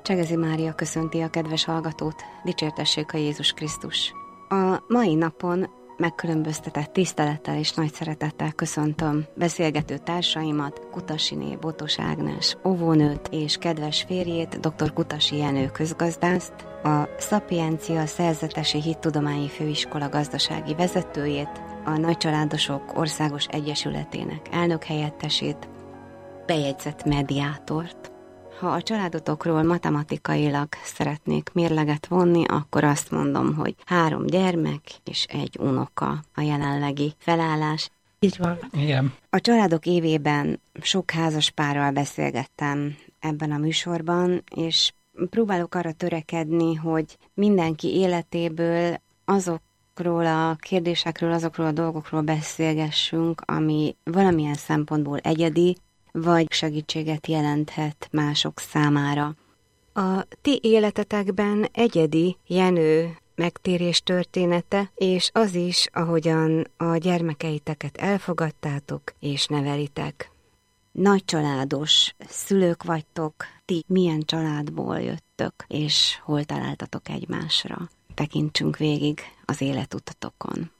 Csegezi Mária köszönti a kedves hallgatót, dicsértessék a Jézus Krisztus. A mai napon megkülönböztetett tisztelettel és nagy szeretettel köszöntöm beszélgető társaimat, Kutasiné Botos Ágnes óvónőt és kedves férjét, dr. Kutasi Jenő közgazdászt, a Szapiencia Szerzetesi Hittudományi Főiskola gazdasági vezetőjét, a Nagycsaládosok Országos Egyesületének elnökhelyettesét, bejegyzett mediátort. Ha a családotokról matematikailag szeretnék mérleget vonni, akkor azt mondom, hogy 3 gyermek és 1 unoka a jelenlegi felállás. Így van. Igen. A családok évében sok házaspárral beszélgettem ebben a műsorban, és próbálok arra törekedni, hogy mindenki életéből azokról a kérdésekről, azokról a dolgokról beszélgessünk, ami valamilyen szempontból egyedi, vagy segítséget jelenthet mások számára. A ti életetekben egyedi Jenő megtérés története, és az is, ahogyan a gyermekeiteket elfogadtátok és nevelitek. Nagycsaládos szülők vagytok, ti milyen családból jöttök, és hol találtatok egymásra? Tekintsünk végig az életutatokon.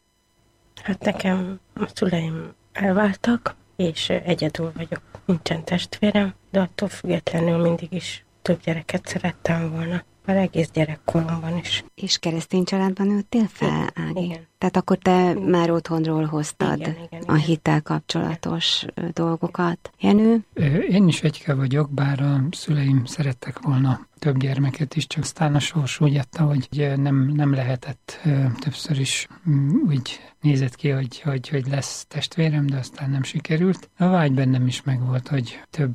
Hát nekem a szüleim elváltak, és egyedül vagyok, nincsen testvérem, de attól függetlenül mindig is több gyereket szerettem volna, már egész gyerekkoromban is. És keresztény családban nőttél fel, Ági? Igen. Tehát akkor te már otthonról hoztad igen. a hittel kapcsolatos dolgokat. Jenő? Én is egyke vagyok, bár a szüleim szerettek volna több gyermeket is, csak aztán a sors úgy adta, hogy nem lehetett, többször is úgy nézett ki, hogy lesz testvérem, de aztán nem sikerült. A vágy bennem is megvolt, hogy több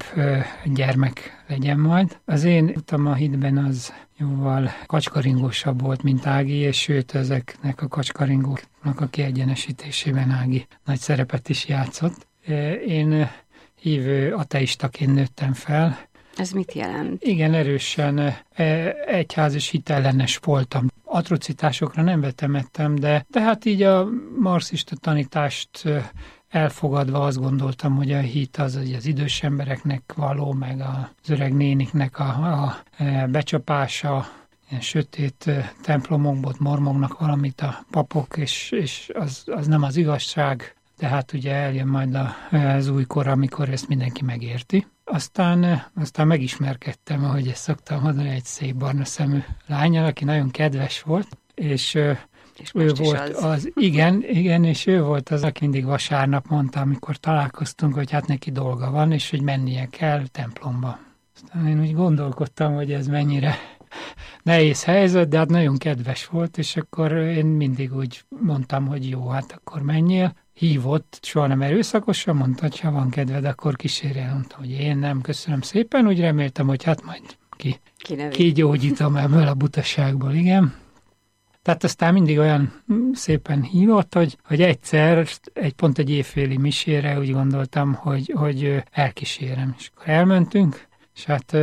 gyermek legyen majd. Az én utam a hitben az jóval kacskaringósabb volt, mint Ági, és sőt, ezeknek a kacskaringóknak a kiegyenesítésében Ági nagy szerepet is játszott. Én hívő ateistaként nőttem fel. Ez mit jelent? Igen, erősen egyház és hitellenes voltam. Atrocitásokra nem vetemettem, de hát így a marxista tanítást elfogadva azt gondoltam, hogy a hit az idős embereknek való, meg az öreg néniknek a becsapása, ilyen sötét templomokból mormognak valamit a papok, és az nem az igazság, de hát ugye eljön majd az új kor, amikor ezt mindenki megérti. Aztán megismerkedtem, ahogy ezt szoktam mondani, egy szép barna szemű lánnyal, aki nagyon kedves volt, és ő volt az. Igen, és ő volt az, aki mindig vasárnap mondta, amikor találkoztunk, hogy hát neki dolga van, és hogy mennie kell templomba. Aztán én úgy gondolkodtam, hogy ez mennyire nehéz helyzet, de hát nagyon kedves volt, és akkor én mindig úgy mondtam, hogy jó, hát akkor menjél. Hívott, soha nem erőszakosan, mondta, hogy ha van kedved, akkor kísérj el. Mondta, hogy én nem, köszönöm szépen, úgy reméltem, hogy hát majd kigyógyítom ebből a butaságból, igen. Tehát aztán mindig olyan szépen hívott, hogy egyszer pont egy évféli misére úgy gondoltam, hogy elkísérem. És akkor elmentünk, és hát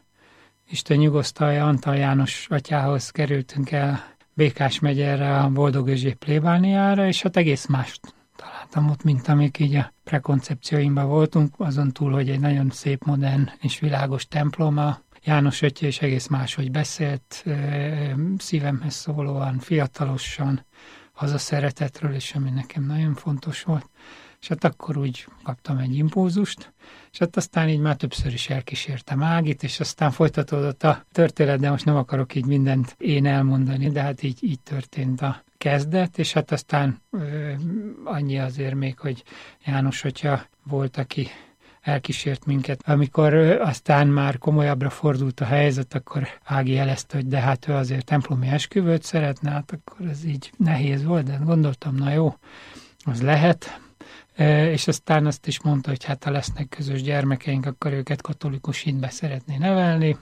Isten nyugosztalja, Antal János atyához kerültünk el Békás megyerre, a Boldog Özséb plébániára, és hát egész mást találtam ott, mint amik így a prekoncepcióimban voltunk, azon túl, hogy egy nagyon szép, modern és világos templom, a János ötje is egész máshogy beszélt, szívemhez szólóan, fiatalosan, hazaszeretetről, és ami nekem nagyon fontos volt. És hát akkor úgy kaptam egy impulzust, és hát aztán így már többször is elkísértem Ágit, és aztán folytatódott a történet, de most nem akarok így mindent én elmondani, de hát így történt a kezdet, és hát aztán annyi azért még, hogy János atya volt, aki elkísért minket. Amikor aztán már komolyabbra fordult a helyzet, akkor Ági jelezte, hogy de hát ő azért templomi esküvőt szeretne, hát akkor ez így nehéz volt, de gondoltam, na jó, az lehet. És aztán azt is mondta, hogy hát ha lesznek közös gyermekeink, akkor őket katolikus hitbe szeretné nevelni.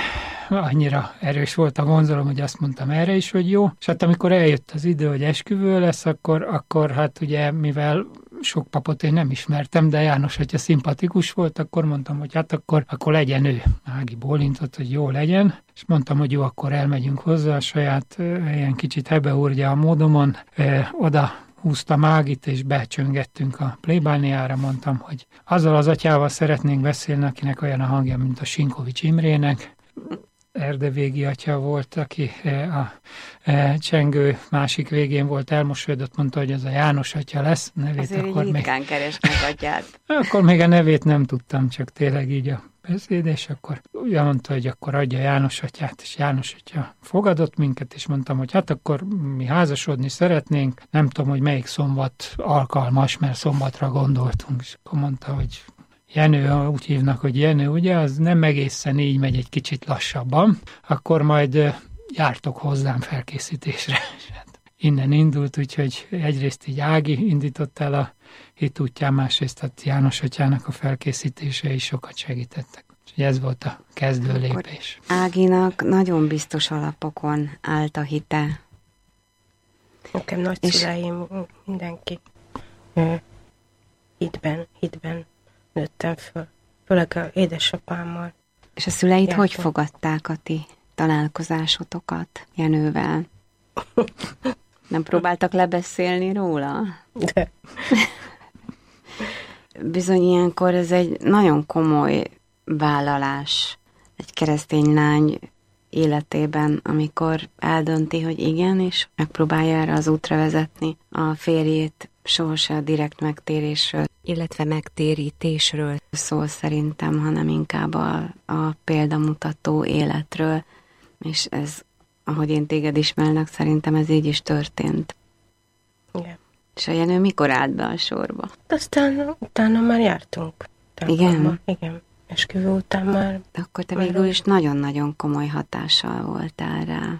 Annyira erős volt a vonzalom, hogy azt mondtam erre is, hogy jó. És hát amikor eljött az idő, hogy esküvő lesz, akkor hát ugye, mivel sok papot én nem ismertem, de János, hogyha szimpatikus volt, akkor mondtam, hogy hát akkor legyen ő. Ági bólintott, hogy jó legyen, és mondtam, hogy jó, akkor elmegyünk hozzá a saját ilyen kicsit hebeúrgya módomon, oda húztam Ágit, és becsöngettünk a plébániára, mondtam, hogy azzal az atyával szeretnénk beszélni, akinek olyan a hangja, mint a Sinkovics Imrének, Erdevégi atya volt, aki a csengő másik végén volt, elmosolyodott, mondta, hogy ez a János atya lesz. Nevét azért akkor így ritkán keresnek atyát. Akkor még a nevét nem tudtam, csak tényleg így a beszéd, és akkor úgy mondta, hogy akkor adja János atyát, és János atya fogadott minket, és mondtam, hogy hát akkor mi házasodni szeretnénk, nem tudom, hogy melyik szombat alkalmas, mert szombatra gondoltunk, és akkor mondta, hogy Jenő, úgy hívnak, hogy Jenő, ugye, az nem egészen így megy, egy kicsit lassabban, akkor majd jártok hozzám felkészítésre. Innen indult, úgyhogy egyrészt így Ági indított el a hit útján, másrészt a János atyának a felkészítése is sokat segítettek. Úgyhogy ez volt a kezdő lépés. Áginak nagyon biztos alapokon állt a hite. Nekem nagyszüleim, mindenki hitben nőttem föl, főleg az édesapámmal. És a szüleid hogy fogadták a ti találkozásotokat Jenővel? Nem próbáltak lebeszélni róla? De. Bizony ilyenkor ez egy nagyon komoly vállalás egy keresztény lány életében, amikor eldönti, hogy igen, és megpróbálja erre az útra vezetni a férjét, sohasem a direkt megtérésről, illetve megtérítésről szól szerintem, hanem inkább a példamutató életről, és ez, ahogy én téged ismernek, szerintem ez így is történt. Igen. És a Jenő mikor állt be a sorba? Aztán utána már jártunk. Igen? Igen. Esküvő után már... De akkor te végül is nagyon-nagyon komoly hatással voltál rá.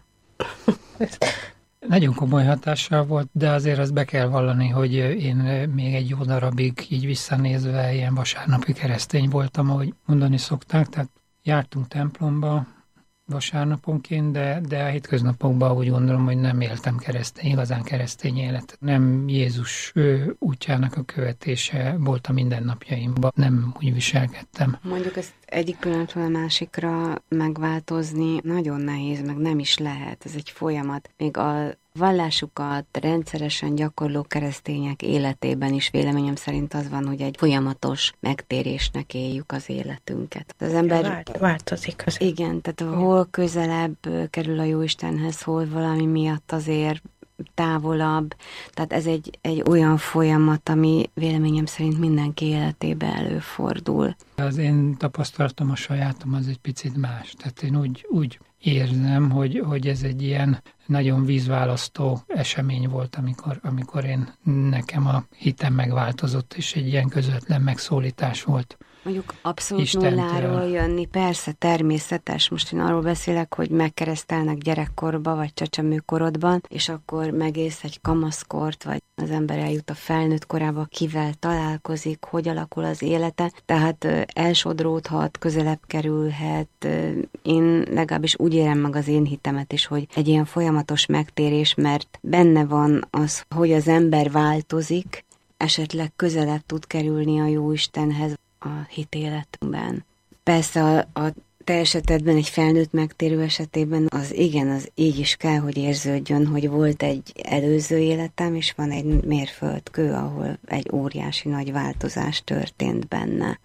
Nagyon komoly hatással volt, de azért azt be kell vallani, hogy én még egy jó darabig így visszanézve ilyen vasárnapi keresztény voltam, ahogy mondani szokták, tehát jártunk templomba vasárnaponként, de a hétköznapokban úgy gondolom, hogy nem éltem igazán keresztény életet. Nem Jézus útjának a követése volt a mindennapjaimban, nem úgy viselkedtem. Mondjuk ezt egyik pillanatról a másikra megváltozni nagyon nehéz, meg nem is lehet, ez egy folyamat. Még a vallásukat rendszeresen gyakorló keresztények életében is véleményem szerint az van, hogy egy folyamatos megtérésnek éljük az életünket. Az ember változik az. Igen, tehát hol közelebb kerül a Jóistenhez, hol valami miatt azért távolabb. Tehát ez egy olyan folyamat, ami véleményem szerint mindenki életében előfordul. Az én tapasztalatom, a sajátom az egy picit más. Tehát én úgy érzem, hogy ez egy ilyen nagyon vízválasztó esemény volt, amikor nekem a hitem megváltozott, és egy ilyen közvetlen megszólítás volt. Mondjuk abszolút nulláról jönni, persze, természetes. Most én arról beszélek, hogy megkeresztelnek gyerekkorba, vagy csecsemőkorodban, és akkor megész egy kamaszkort, vagy az ember eljut a felnőtt korába, kivel találkozik, hogy alakul az élete, tehát elsodródhat, közelebb kerülhet. Én legalábbis úgy érem meg az én hitemet is, hogy egy ilyen folyamatos megtérés, mert benne van az, hogy az ember változik, esetleg közelebb tud kerülni a Jóistenhez a hitéletünkben. Persze a te esetedben, egy felnőtt megtérő esetében az igen, az így is kell, hogy érződjön, hogy volt egy előző életem, és van egy mérföldkő, ahol egy óriási nagy változás történt benne.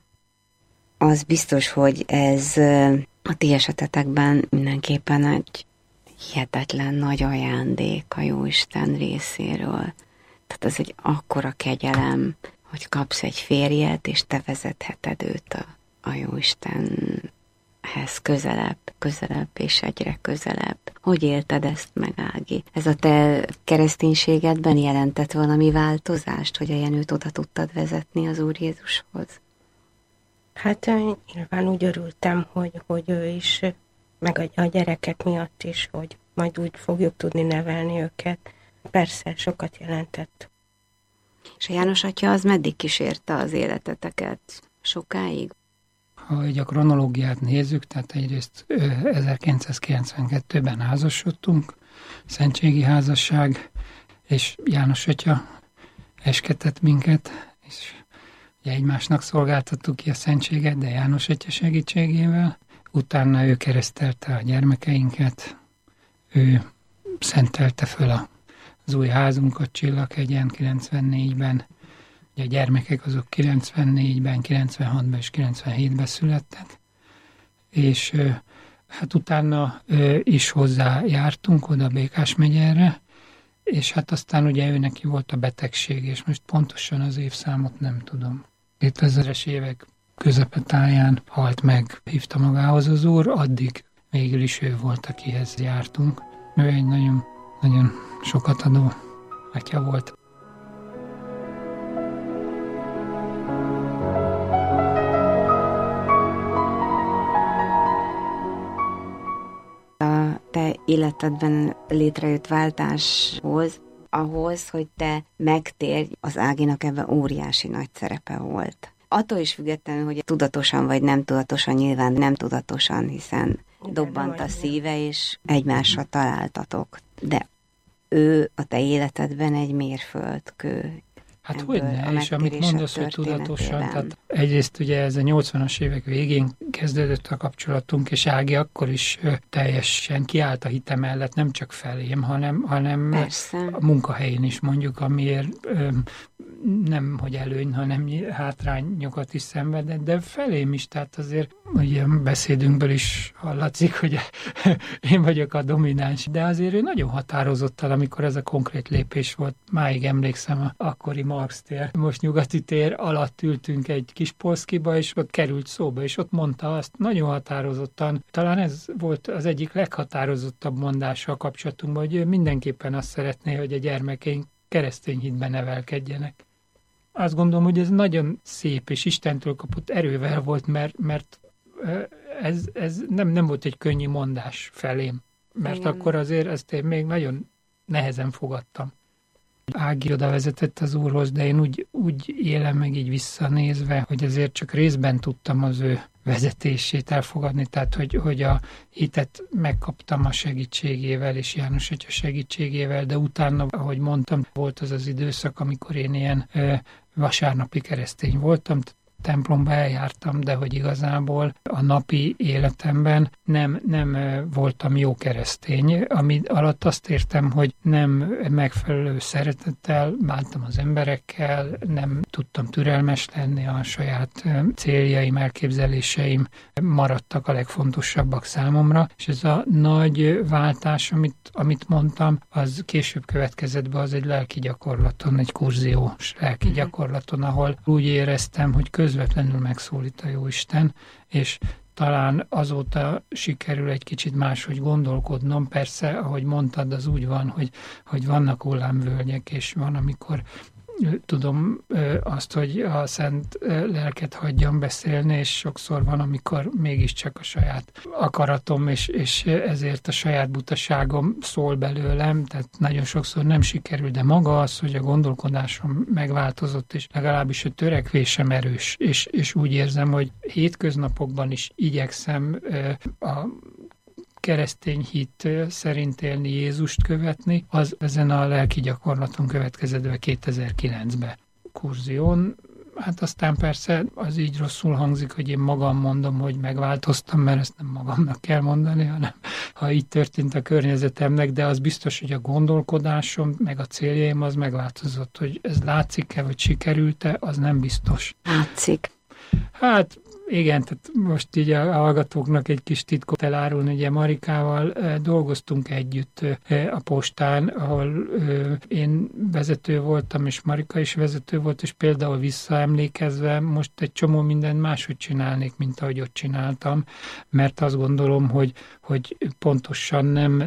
Az biztos, hogy ez a ti esetetekben mindenképpen egy hihetetlen nagy ajándék a Jóisten részéről. Tehát ez egy akkora kegyelem, hogy kapsz egy férjet, és te vezetheted őt a Jóistenhez közelebb és egyre közelebb. Hogy élted ezt meg, Ági? Ez a te kereszténységedben jelentett valami változást, hogy a Jenőt oda tudtad vezetni az Úr Jézushoz? Hát nyilván úgy örültem, hogy ő is, meg a gyerekek miatt is, hogy majd úgy fogjuk tudni nevelni őket. Persze, sokat jelentett. És a János atya az meddig kísérte az életeteket? Sokáig? Ha így a kronológiát nézzük, tehát egyrészt 1992-ben házasodtunk, szentségi házasság, és János atya esketett minket, és ugye egymásnak szolgáltattuk ki a szentséget, de János atya segítségével. Utána ő keresztelte a gyermekeinket, ő szentelte föl az új házunkat Csillaghegyen 94-ben. Ugye a gyermekek azok 94-ben, 96-ban és 97-ben születtek, és hát utána is hozzájártunk oda Békás megyerre, és hát aztán ugye ő neki volt a betegség, és most pontosan az évszámot nem tudom. 2000-es évek közepetáján halt meg, hívta magához az úr, addig végül is ő volt, akihez jártunk. Ő egy nagyon, nagyon sokat adó atya volt. A te életedben létrejött váltáshoz, ahhoz, hogy te megtérj, az Áginak ebben óriási nagy szerepe volt. Attól is függetlenül, hogy tudatosan vagy nem tudatosan, nyilván nem tudatosan, hiszen dobbant a szíve, és egymásra találtatok. De ő a te életedben egy mérföldkő. Hát hogyne, és amit mondasz, hogy tudatosan, tehát egyrészt ugye ez a 80-as évek végén kezdődött a kapcsolatunk, és Ági akkor is teljesen kiállt a hite mellett, nem csak felém, hanem a munkahelyén is mondjuk, amiért nem hogy előny, hanem hátrányokat is szenvedett, de felém is, tehát azért ugye beszédünkből is hallatszik, hogy én vagyok a domináns, de azért ő nagyon határozottan, amikor ez a konkrét lépés volt, máig emlékszem a akkori Marx tér, most Nyugati tér alatt ültünk egy kis polszkiba, és ott került szóba, és ott mondta azt nagyon határozottan, talán ez volt az egyik leghatározottabb mondása a kapcsolatunkban, hogy ő mindenképpen azt szeretné, hogy a gyermekeink keresztény hitben nevelkedjenek. Azt gondolom, hogy ez nagyon szép, és Istentől kapott erővel volt, mert ez nem volt egy könnyű mondás felém. Mert igen. Akkor azért ezt én még nagyon nehezen fogadtam. Ági oda vezetett az Úrhoz, de én úgy élem meg így visszanézve, hogy azért csak részben tudtam az ő vezetését elfogadni, tehát hogy a hitet megkaptam a segítségével és János atya segítségével, de utána, ahogy mondtam, volt az az időszak, amikor én ilyen vasárnapi keresztény voltam, templomba eljártam, de hogy igazából a napi életemben nem voltam jó keresztény, ami alatt azt értem, hogy nem megfelelő szeretettel bántam az emberekkel, nem tudtam türelmes lenni, a saját céljaim, elképzeléseim maradtak a legfontosabbak számomra, és ez a nagy váltás, amit mondtam, az később következett be, az egy lelki gyakorlaton, egy kurziós lelki gyakorlaton, ahol úgy éreztem, hogy közvetlenül megszólít a Jóisten, és talán azóta sikerül egy kicsit máshogy gondolkodnom. Persze, ahogy mondtad, az úgy van, hogy vannak hullámvölgyek, és van, amikor tudom azt, hogy a szent lelket hagyjam beszélni, és sokszor van, amikor mégiscsak a saját akaratom, és ezért a saját butaságom szól belőlem, tehát nagyon sokszor nem sikerül, de maga az, hogy a gondolkodásom megváltozott, és legalábbis a törekvésem erős, és úgy érzem, hogy hétköznapokban is igyekszem a keresztény hit szerint élni, Jézust követni, az ezen a lelki gyakorlaton következett be 2009-ben kurzión. Hát aztán persze az így rosszul hangzik, hogy én magam mondom, hogy megváltoztam, mert ezt nem magamnak kell mondani, hanem ha így történt a környezetemnek, de az biztos, hogy a gondolkodásom, meg a céljaim az megváltozott, hogy ez látszik-e, vagy sikerült-e, az nem biztos. Látszik. Hát igen, tehát most így a hallgatóknak egy kis titkot elárulni, ugye Marikával dolgoztunk együtt a postán, ahol én vezető voltam, és Marika is vezető volt, és például visszaemlékezve most egy csomó mindent máshogy csinálnék, mint ahogy ott csináltam, mert azt gondolom, hogy pontosan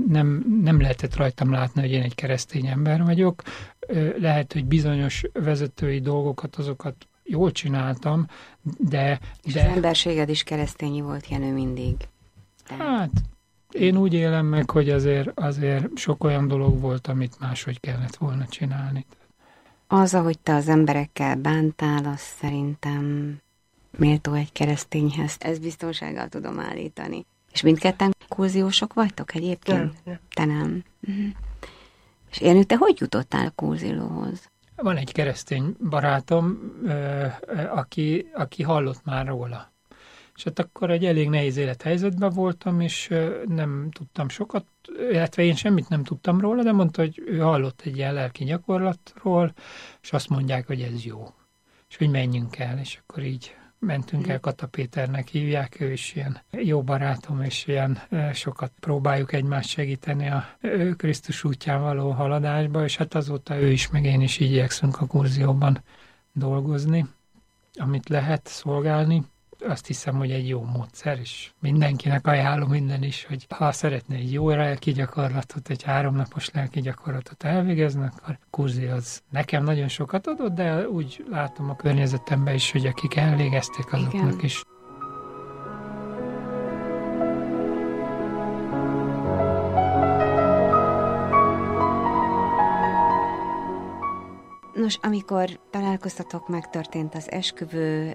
nem lehetett rajtam látni, hogy én egy keresztény ember vagyok. Lehet, hogy bizonyos vezetői dolgokat, azokat jól csináltam, de az emberséged is keresztényi volt, Jenő, mindig. Hát, én úgy élem meg, hogy azért sok olyan dolog volt, amit máshogy kellett volna csinálni. Az, ahogy te az emberekkel bántál, az szerintem méltó egy keresztényhez. Ezt biztonsággal tudom állítani. És mindketten kurziósok vagytok egyébként? Nem. Te nem. És Jenő, te hogy jutottál kurzilóhoz? Van egy keresztény barátom, aki hallott már róla. És hát akkor egy elég nehéz élethelyzetben voltam, és nem tudtam sokat, illetve én semmit nem tudtam róla, de mondta, hogy ő hallott egy ilyen lelki gyakorlatról, és azt mondják, hogy ez jó. És hogy menjünk el, és akkor így mentünk el, Kata Péternek hívják, ő is ilyen jó barátom, és ilyen sokat próbáljuk egymást segíteni a Krisztus útján való haladásba, és hát azóta ő is, meg én is így igyekszünk a Kurzióban dolgozni, amit lehet szolgálni. Azt hiszem, hogy egy jó módszer, és mindenkinek ajánlom innen is, hogy ha szeretne egy jó lelki gyakorlatot, egy 3 napos lelki gyakorlatot elvégezni, akkor Kurzi az nekem nagyon sokat adott, de úgy látom a környezetemben is, hogy akik elvégezték, azoknak igen. is. Nos, amikor találkoztatok, megtörtént az esküvő,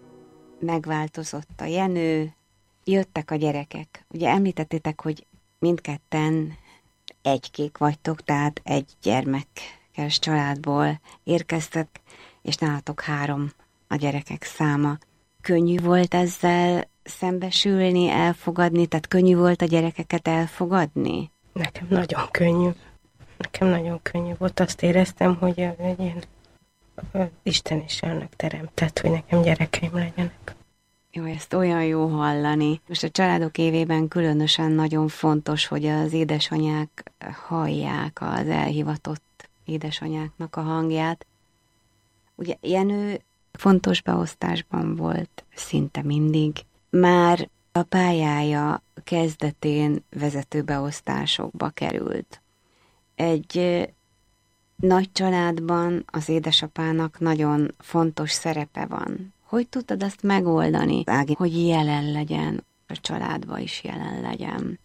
megváltozott a Jenő, jöttek a gyerekek. Ugye említettétek, hogy mindketten egykék vagytok, tehát egy gyermekes családból érkeztek, és nálatok 3 a gyerekek száma. Könnyű volt ezzel szembesülni, elfogadni? Tehát könnyű volt a gyerekeket elfogadni? Nekem nagyon könnyű. Nekem nagyon könnyű volt. Azt éreztem, hogy ilyen Isten is annak teremtett, hogy nekem gyerekeim legyenek. Jó, ezt olyan jó hallani. Most a családok évében különösen nagyon fontos, hogy az édesanyák hallják az elhivatott édesanyáknak a hangját. Ugye Jenő fontos beosztásban volt szinte mindig. Már a pályája kezdetén vezető beosztásokba került. Egy nagy családban az édesapának nagyon fontos szerepe van. Hogy tudtad azt megoldani, Ági, hogy jelen legyen, a családban is jelen legyen?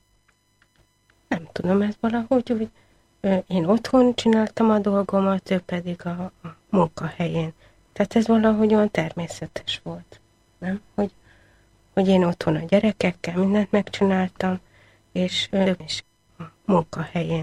Nem tudom, ez valahogy úgy, én otthon csináltam a dolgomat, ő pedig a munkahelyén. Tehát ez valahogy olyan természetes volt, nem? Hogy én otthon a gyerekekkel mindent megcsináltam, és ő is a munkahelyén.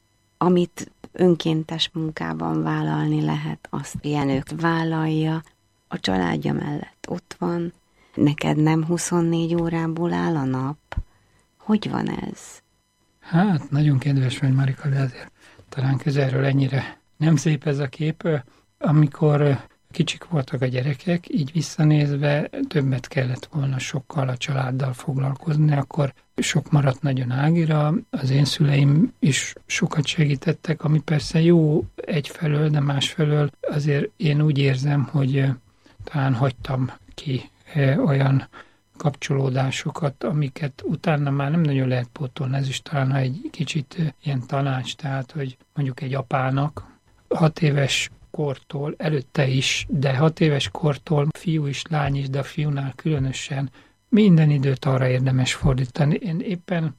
Amit önkéntes munkában vállalni lehet, azt Jenő vállalja, a családja mellett ott van, neked nem 24 órából áll a nap. Hogy van ez? Hát, nagyon kedves vagy, Marika, de azért talán közelről ennyire nem szép ez a kép. Amikor kicsik voltak a gyerekek, így visszanézve többet kellett volna sokkal a családdal foglalkozni, akkor sok maradt nagyon Ágira, az én szüleim is sokat segítettek, ami persze jó egyfelől, de másfelől azért én úgy érzem, hogy talán hagytam ki olyan kapcsolódásokat, amiket utána már nem nagyon lehet pótolni. Ez is talán egy kicsit ilyen tanács, tehát, hogy mondjuk egy apának 6 éves kortól, előtte is, de 6 éves kortól fiú is, lány is, de a fiúnál különösen minden időt arra érdemes fordítani. Én éppen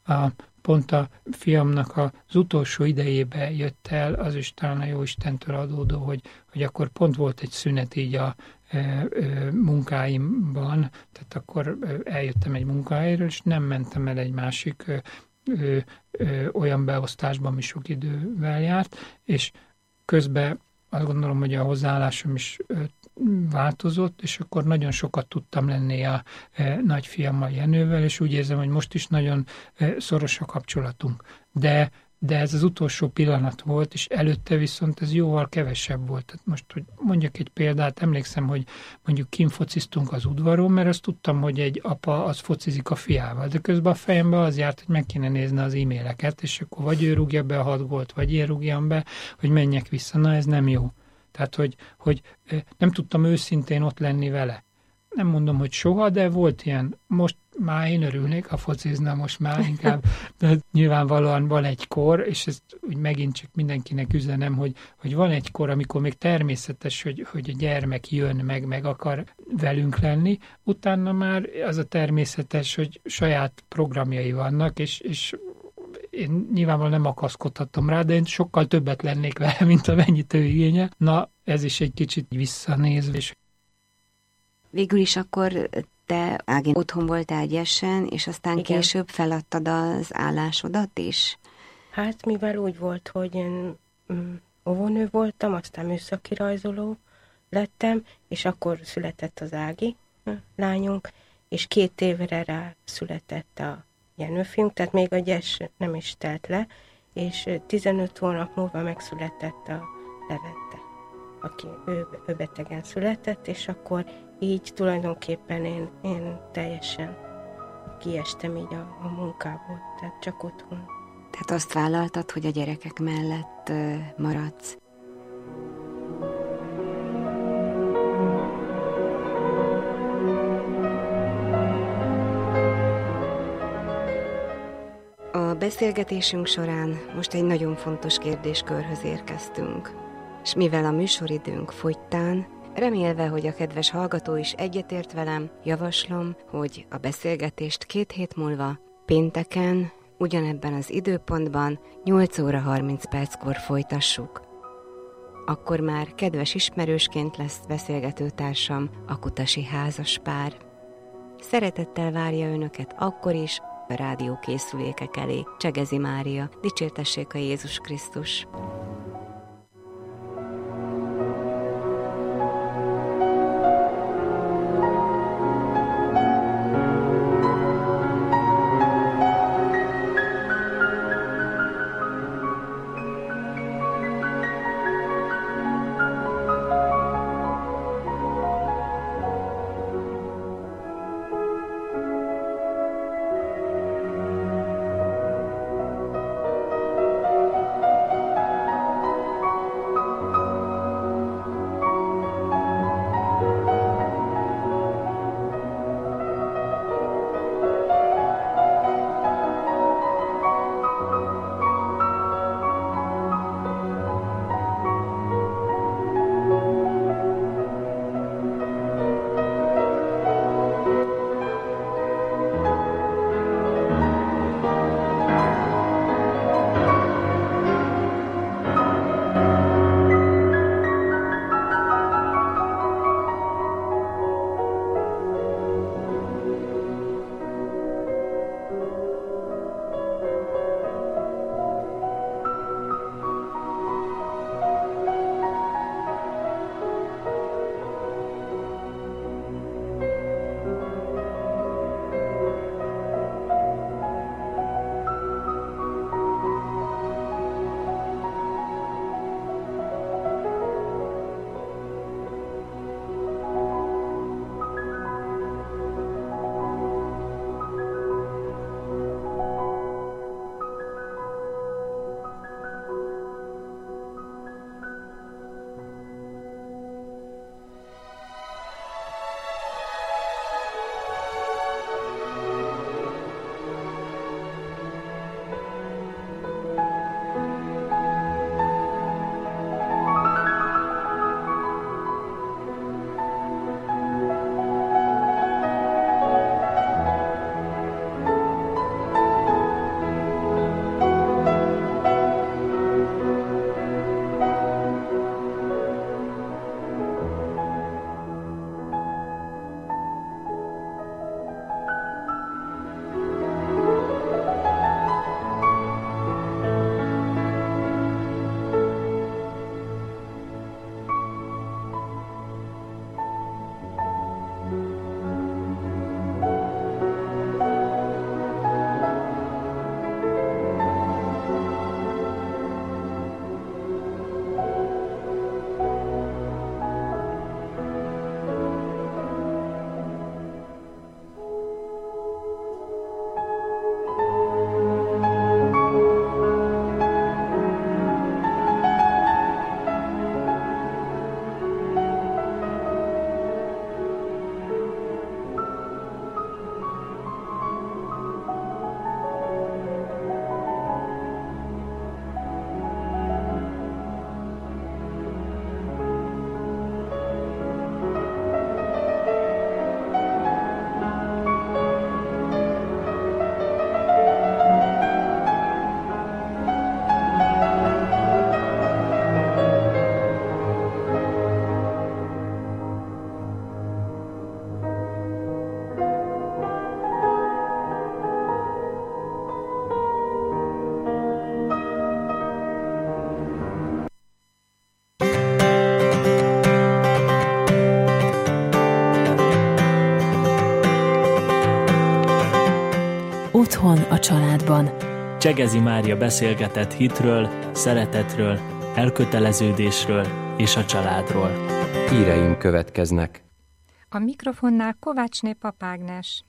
pont a fiamnak az utolsó idejébe jött el, az is talán a Jóistentől adódó, hogy akkor pont volt egy szünet így a munkáimban, tehát akkor eljöttem egy munkahelyről, és nem mentem el egy másik olyan beosztásba, ami sok idővel járt, és közben azt gondolom, hogy a hozzáállásom is változott, és akkor nagyon sokat tudtam lenni a nagyfiammal, Jenővel, és úgy érzem, hogy most is nagyon szoros a kapcsolatunk. De ez az utolsó pillanat volt, és előtte viszont ez jóval kevesebb volt. Tehát most, hogy mondjak egy példát, emlékszem, hogy mondjuk kint fociztunk az udvaron, mert azt tudtam, hogy egy apa az focizik a fiával, de közben a fejembe az járt, hogy meg kéne nézni az e-maileket, és akkor vagy ő rúgja be a 6 gólt, vagy én rúgjam be, hogy menjek vissza. Na, ez nem jó. Tehát, hogy nem tudtam őszintén ott lenni vele. Nem mondom, hogy soha, de volt ilyen. Most már én örülnék, ha focizna, most már inkább. De nyilvánvalóan van egy kor, és ezt úgy megint csak mindenkinek üzenem, hogy van egy kor, amikor még természetes, hogy a gyermek jön meg akar velünk lenni. Utána már az a természetes, hogy saját programjai vannak, és én nyilvánvalóan nem akaszkodhatom rá, de én sokkal többet lennék vele, mint amennyit ő igényel. Na, ez is egy kicsit visszanézve. Végül is akkor te, Ági, otthon voltál gyesen, és aztán igen, később feladtad az állásodat is? Hát, mivel úgy volt, hogy én óvónő voltam, aztán műszaki rajzoló lettem, és akkor született az Ági lányunk, és 2 évre rá született a Jenőfiunk, tehát még a gyes nem is telt le, és 15 hónap múlva megszületett a Levente. aki ő betegen született, és akkor így tulajdonképpen én teljesen kiestem így a munkából, tehát csak otthon. Tehát azt vállaltad, hogy a gyerekek mellett maradsz? A beszélgetésünk során most egy nagyon fontos kérdéskörhöz érkeztünk, és mivel a műsoridőnk fogytán, remélve, hogy a kedves hallgató is egyetért velem, javaslom, hogy a beszélgetést 2 hét múlva, pénteken, ugyanebben az időpontban 8 óra 30 perckor folytassuk. Akkor már kedves ismerősként lesz beszélgetőtársam, a kutasi házaspár. Szeretettel várja önöket akkor is, a rádiókészülékek elé. Csegezi Mária, dicsértessék a Jézus Krisztus! Otthon a családban. Csegezi Mária beszélgetett hitről, szeretetről, elköteleződésről és a családról. Híreink következnek. A mikrofonnál Kovácsné Pap Ágnes.